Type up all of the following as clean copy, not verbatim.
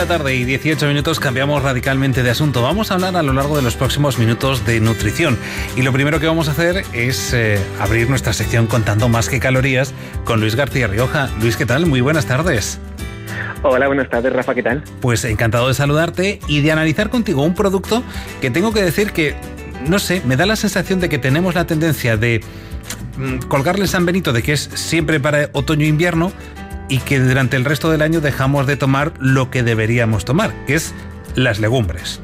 tarde y 18 minutos, cambiamos radicalmente de asunto. Vamos a hablar a lo largo de los próximos minutos de nutrición. Y lo primero que vamos a hacer es abrir nuestra sección Contando Más que Calorías con Luis García Rioja. Luis, ¿qué tal? Muy buenas tardes. Hola, buenas tardes, Rafa, ¿qué tal? Pues encantado de saludarte y de analizar contigo un producto que tengo que decir que, no sé, me da la sensación de que tenemos la tendencia de colgarle San Benito de que es siempre para otoño e invierno y que durante el resto del año dejamos de tomar lo que deberíamos tomar, que es las legumbres.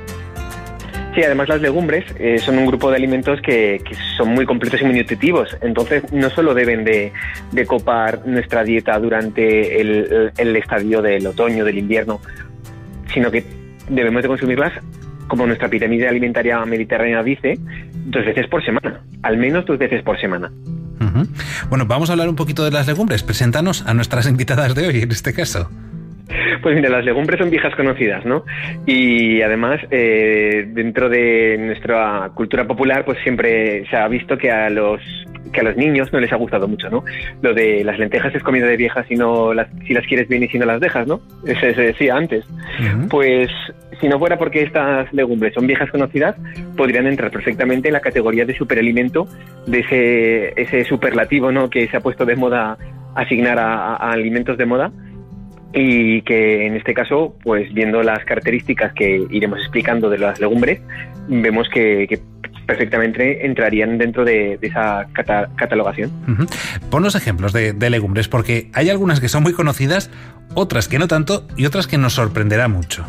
Sí, además las legumbres son un grupo de alimentos que son muy completos y muy nutritivos. Entonces no solo deben de copar nuestra dieta durante el estadio del otoño, del invierno, sino que debemos de consumirlas, como nuestra pirámide alimentaria mediterránea dice, 2 veces por semana, al menos 2 veces por semana. Uh-huh. Bueno, vamos a hablar un poquito de las legumbres. Preséntanos a nuestras invitadas de hoy, en este caso. Pues mira, las legumbres son viejas conocidas, ¿no? Y además, dentro de nuestra cultura popular, pues siempre se ha visto que a los niños no les ha gustado mucho, ¿no? Lo de las lentejas es comida de viejas si las quieres bien y si no las dejas, ¿no? Eso se decía antes. Uh-huh. Pues si no fuera porque estas legumbres son viejas conocidas, podrían entrar perfectamente en la categoría de superalimento, de ese superlativo, ¿no?, que se ha puesto de moda asignar a alimentos de moda. Y que en este caso, pues viendo las características que iremos explicando de las legumbres, vemos que perfectamente entrarían dentro de esa catalogación. Uh-huh. Ponos ejemplos de legumbres, porque hay algunas que son muy conocidas, otras que no tanto y otras que nos sorprenderá mucho.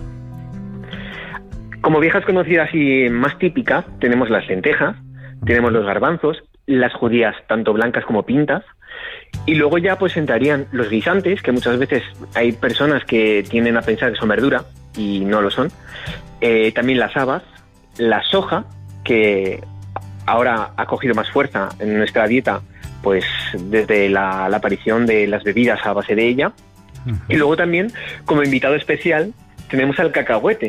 Como viejas conocidas y más típicas, tenemos las lentejas, tenemos los garbanzos, las judías tanto blancas como pintas. Y luego ya pues entrarían los guisantes, que muchas veces hay personas que tienden a pensar que son verdura y no lo son. También las habas, la soja, que ahora ha cogido más fuerza en nuestra dieta, pues desde la aparición de las bebidas a base de ella. Uh-huh. Y luego también, como invitado especial, tenemos al cacahuete.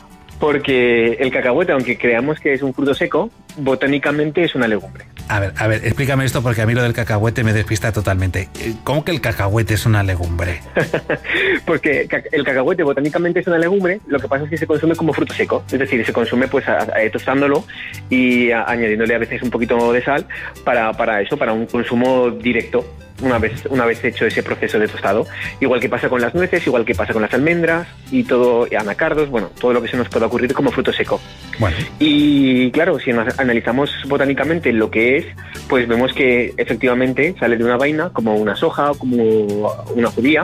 Porque el cacahuete, aunque creamos que es un fruto seco, botánicamente es una legumbre. A ver, explícame esto porque a mí lo del cacahuete me despista totalmente. ¿Cómo que el cacahuete es una legumbre? Porque el cacahuete botánicamente es una legumbre, lo que pasa es que se consume como fruto seco. Es decir, se consume pues tostándolo y añadiéndole a veces un poquito de sal para un consumo directo. Una vez hecho ese proceso de tostado, igual que pasa con las nueces, igual que pasa con las almendras y todo, anacardos, bueno, todo lo que se nos pueda ocurrir como fruto seco. Bueno. Y claro, si analizamos botánicamente lo que es, pues vemos que efectivamente sale de una vaina como una soja, como una judía,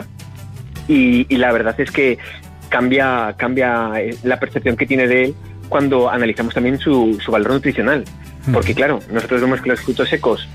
y la verdad es que cambia la percepción que tiene de él cuando analizamos también su valor nutricional. Porque claro, nosotros vemos que los frutos secos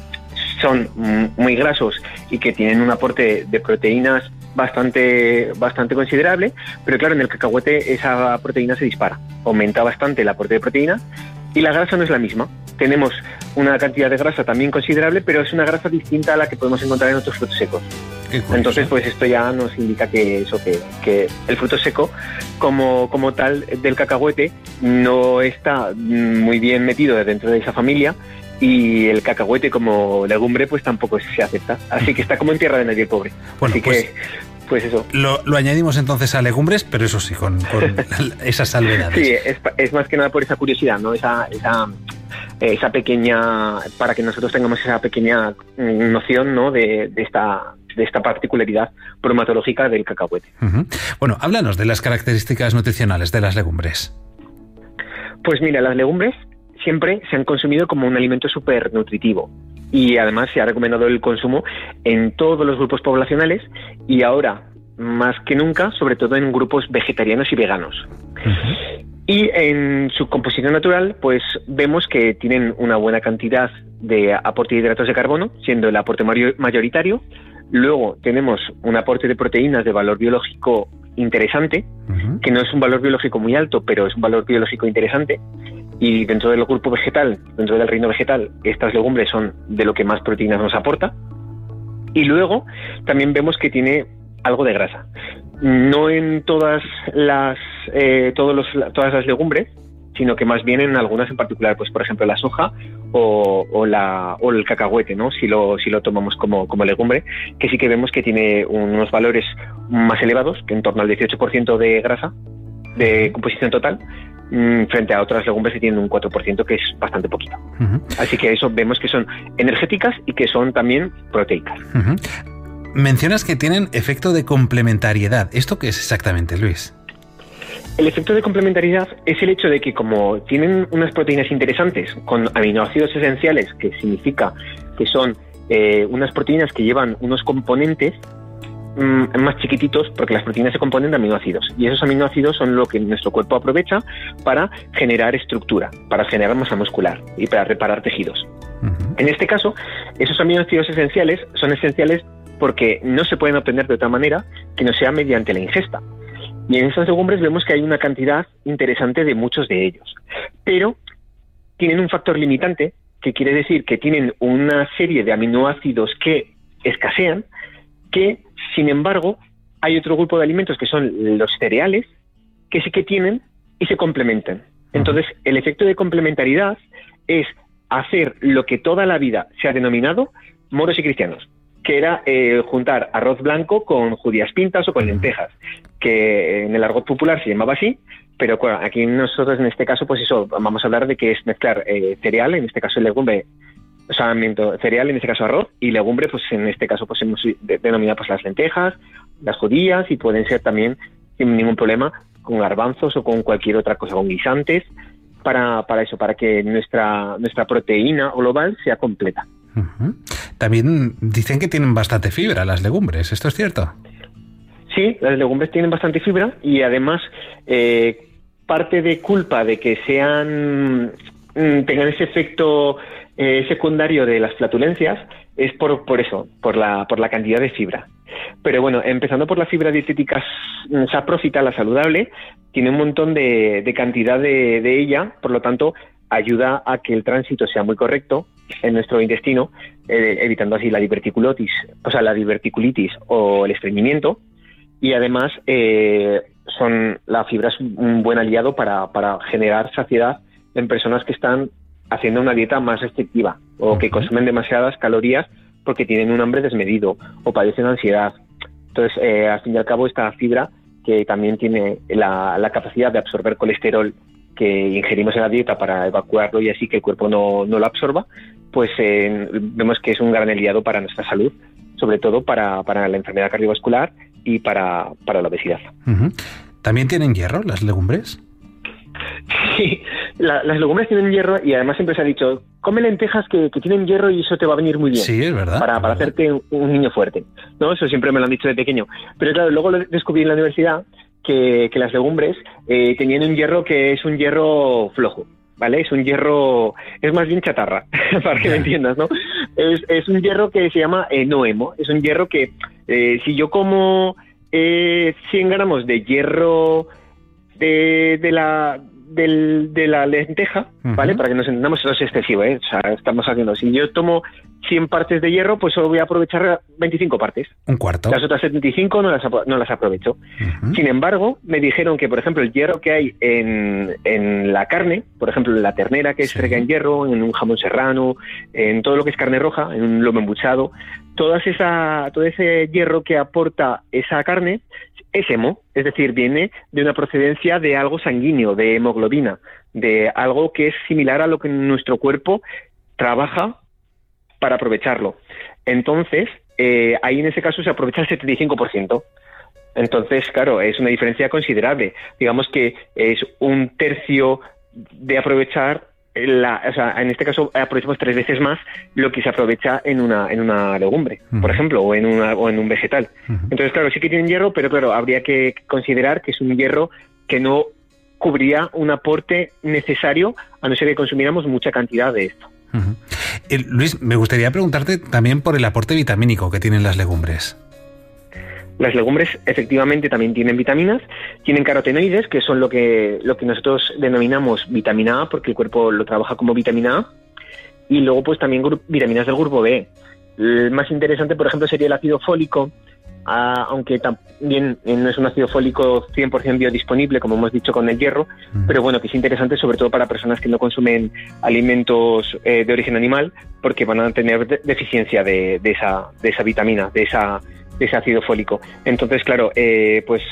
son muy grasos y que tienen un aporte de proteínas bastante considerable, pero claro, en el cacahuete esa proteína se dispara, aumenta bastante el aporte de proteína y la grasa no es la misma. Tenemos una cantidad de grasa también considerable, pero es una grasa distinta a la que podemos encontrar en otros frutos secos. Entonces, pues esto ya nos indica que el fruto seco como tal del cacahuete no está muy bien metido dentro de esa familia. Y el cacahuete como legumbre pues tampoco se acepta. Así que está como en tierra de nadie pobre. Bueno, así que, pues eso. Lo añadimos entonces a legumbres, pero eso sí, con esas salvedades. Sí, es más que nada por esa curiosidad, ¿no? Esa pequeña, para que nosotros tengamos esa pequeña noción, ¿no?, de esta particularidad bromatológica del cacahuete. Uh-huh. Bueno, háblanos de las características nutricionales de las legumbres. Pues mira, las legumbres siempre se han consumido como un alimento súper nutritivo y además se ha recomendado el consumo en todos los grupos poblacionales y ahora, más que nunca, sobre todo en grupos vegetarianos y veganos. Uh-huh. Y en su composición natural, pues vemos que tienen una buena cantidad de aporte de hidratos de carbono, siendo el aporte mayoritario. Luego tenemos un aporte de proteínas de valor biológico interesante, uh-huh, que no es un valor biológico muy alto, pero es un valor biológico interesante. Y dentro del grupo vegetal, dentro del reino vegetal, estas legumbres son de lo que más proteínas nos aporta. Y luego también vemos que tiene algo de grasa. No en todas las legumbres, sino que más bien en algunas en particular, pues por ejemplo la soja o el cacahuete, ¿no? Si lo tomamos como legumbre, que sí que vemos que tiene unos valores más elevados, que en torno al 18% de grasa de composición total, frente a otras legumbres que tienen un 4%, que es bastante poquito. Así que eso vemos que son energéticas y que son también proteicas. Mencionas que tienen efecto de complementariedad. ¿Esto qué es exactamente, Luis? El efecto de complementariedad es el hecho de que, como tienen unas proteínas interesantes con aminoácidos esenciales, que significa que son unas proteínas que llevan unos componentes más chiquititos, porque las proteínas se componen de aminoácidos, y esos aminoácidos son lo que nuestro cuerpo aprovecha para generar estructura, para generar masa muscular y para reparar tejidos. En este caso, esos aminoácidos esenciales son esenciales porque no se pueden obtener de otra manera que no sea mediante la ingesta. Y en estas legumbres vemos que hay una cantidad interesante de muchos de ellos, pero tienen un factor limitante, que quiere decir que tienen una serie de aminoácidos que escasean, que, sin embargo, hay otro grupo de alimentos que son los cereales, que sí que tienen y se complementan. Entonces, el efecto de complementariedad es hacer lo que toda la vida se ha denominado moros y cristianos, que era juntar arroz blanco con judías pintas o con lentejas, que en el argot popular se llamaba así, pero aquí nosotros en este caso, pues eso, vamos a hablar de que es mezclar cereal, en este caso legumbre, o sea, cereal, en este caso arroz, y legumbre, pues en este caso pues hemos denominado pues las lentejas, las judías, y pueden ser también, sin ningún problema, con garbanzos o con cualquier otra cosa, con guisantes, para eso, para que nuestra proteína global sea completa. También dicen que tienen bastante fibra las legumbres, ¿esto es cierto? Sí, las legumbres tienen bastante fibra, y además parte de culpa de que tengan ese efecto secundario de las flatulencias es por eso, por la cantidad de fibra. Pero bueno, empezando por la fibra dietética saprófita, la saludable, tiene un montón de cantidad de ella, por lo tanto ayuda a que el tránsito sea muy correcto en nuestro intestino, evitando así la diverticulitis o el estreñimiento. Y además la fibra es un buen aliado para generar saciedad en personas que están haciendo una dieta más restrictiva o que consumen demasiadas calorías porque tienen un hambre desmedido o padecen ansiedad. Entonces, al fin y al cabo, esta fibra, que también tiene la capacidad de absorber colesterol que ingerimos en la dieta para evacuarlo y así que el cuerpo no lo absorba, pues vemos que es un gran aliado para nuestra salud, sobre todo para la enfermedad cardiovascular y para la obesidad. ¿También tienen hierro las legumbres? Sí, las legumbres tienen hierro, y además siempre se ha dicho, come lentejas que tienen hierro y eso te va a venir muy bien. Sí, es verdad. Para hacerte un niño fuerte, ¿no? Eso siempre me lo han dicho de pequeño. Pero claro, luego lo descubrí en la universidad que las legumbres tenían un hierro que es un hierro flojo, ¿vale? Es un hierro, es más bien chatarra, para que me entiendas, ¿no? Es un hierro que se llama no hemo. Es un hierro que si yo como 100 gramos de hierro de la lenteja, ¿vale? Para que nos entendamos, eso es excesivo, ¿eh? O sea, estamos haciendo, si yo tomo 100 partes de hierro, pues solo voy a aprovechar 25 partes. Un cuarto. Las otras 75 no las aprovecho. Sin embargo, me dijeron que, por ejemplo, el hierro que hay en la carne, por ejemplo, en la ternera que es rica en hierro, en un jamón serrano, en todo lo que es carne roja, en un lomo embuchado, todo ese hierro que aporta esa carne es hemo, es decir, viene de una procedencia de algo sanguíneo, de hemoglobina, de algo que es similar a lo que nuestro cuerpo trabaja para aprovecharlo. Entonces, ahí en ese caso se aprovecha el 75%. Entonces, claro, es una diferencia considerable. Digamos que es un tercio de aprovechar, en este caso aprovechamos 3 veces más lo que se aprovecha en una legumbre, por ejemplo, o en un vegetal. Entonces, claro, sí que tienen hierro, pero claro, habría que considerar que es un hierro que no cubriría un aporte necesario, a no ser que consumiéramos mucha cantidad de esto. Luis, me gustaría preguntarte también por el aporte vitamínico que tienen las legumbres. Las legumbres efectivamente también tienen vitaminas, tienen carotenoides, que son lo que nosotros denominamos vitamina A, porque el cuerpo lo trabaja como vitamina A, y luego pues también vitaminas del grupo B. El más interesante, por ejemplo, sería el ácido fólico, aunque también no es un ácido fólico 100% biodisponible, como hemos dicho con el hierro, pero bueno, que es interesante sobre todo para personas que no consumen alimentos de origen animal, porque van a tener deficiencia de esa vitamina, de ese ácido fólico. Entonces, claro, pues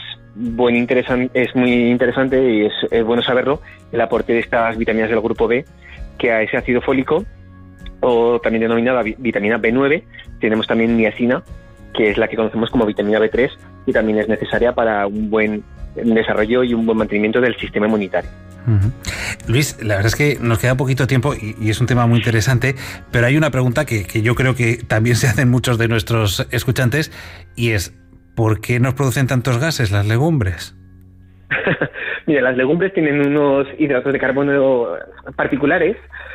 es muy interesante y es bueno saberlo, el aporte de estas vitaminas del grupo B, que a ese ácido fólico, o también denominada vitamina B9, tenemos también niacina, que es la que conocemos como vitamina B3, y también es necesaria para un buen desarrollo y un buen mantenimiento del sistema inmunitario. Uh-huh. Luis, la verdad es que nos queda poquito tiempo y es un tema muy interesante, pero hay una pregunta que yo creo que también se hacen muchos de nuestros escuchantes, y es: ¿por qué nos producen tantos gases las legumbres? Mira, las legumbres tienen unos hidratos de carbono particulares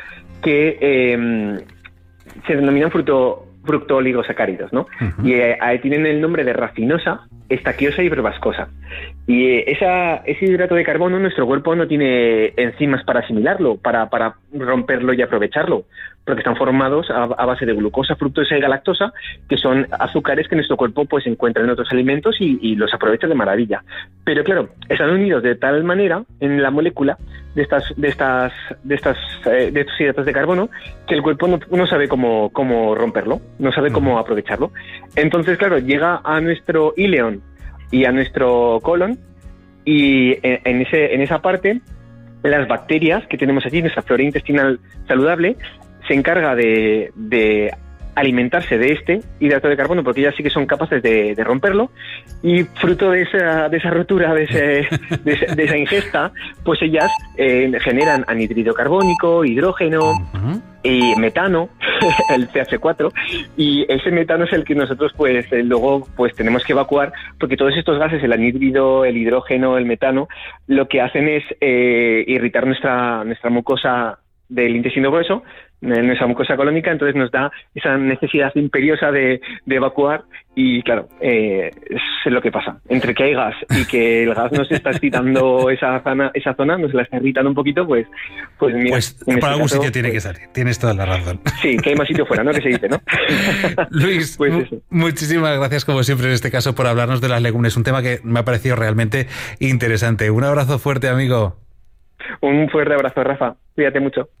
que se denominan fructooligosacáridos, ¿no? Uh-huh. Y ahí tienen el nombre de racinosa, estaquiosa y verbascosa. Y ese hidrato de carbono, nuestro cuerpo no tiene enzimas para asimilarlo, para romperlo y aprovecharlo, porque están formados a base de glucosa, fructosa y galactosa, que son azúcares que nuestro cuerpo pues encuentra en otros alimentos y los aprovecha de maravilla. Pero claro, están unidos de tal manera en la molécula de estos hidratos de carbono, que el cuerpo no sabe cómo romperlo, no sabe cómo aprovecharlo. Entonces, claro, llega a nuestro íleon y a nuestro colon, y en esa parte, las bacterias que tenemos allí, nuestra flora intestinal saludable, se encarga de alimentarse de este hidrato de carbono, porque ellas sí que son capaces de romperlo, y fruto de esa rotura, de esa ingesta, pues ellas generan anhídrido carbónico, hidrógeno, uh-huh, y metano, el CH4, y ese metano es el que nosotros pues luego pues tenemos que evacuar, porque todos estos gases, el anhídrido, el hidrógeno, el metano, lo que hacen es irritar nuestra mucosa del intestino grueso, nuestra mucosa colónica, entonces nos da esa necesidad imperiosa de evacuar, y claro, es lo que pasa. Entre que hay gas y que el gas nos está excitando esa zona, nos la está irritando un poquito, pues mira. Pues para algún sitio tiene que salir, tienes toda la razón. Sí, que hay más sitio fuera, ¿no? Que se dice, ¿no? Luis, pues muchísimas gracias como siempre en este caso por hablarnos de las legumbres, un tema que me ha parecido realmente interesante. Un abrazo fuerte, amigo. Un fuerte abrazo, Rafa. Cuídate mucho.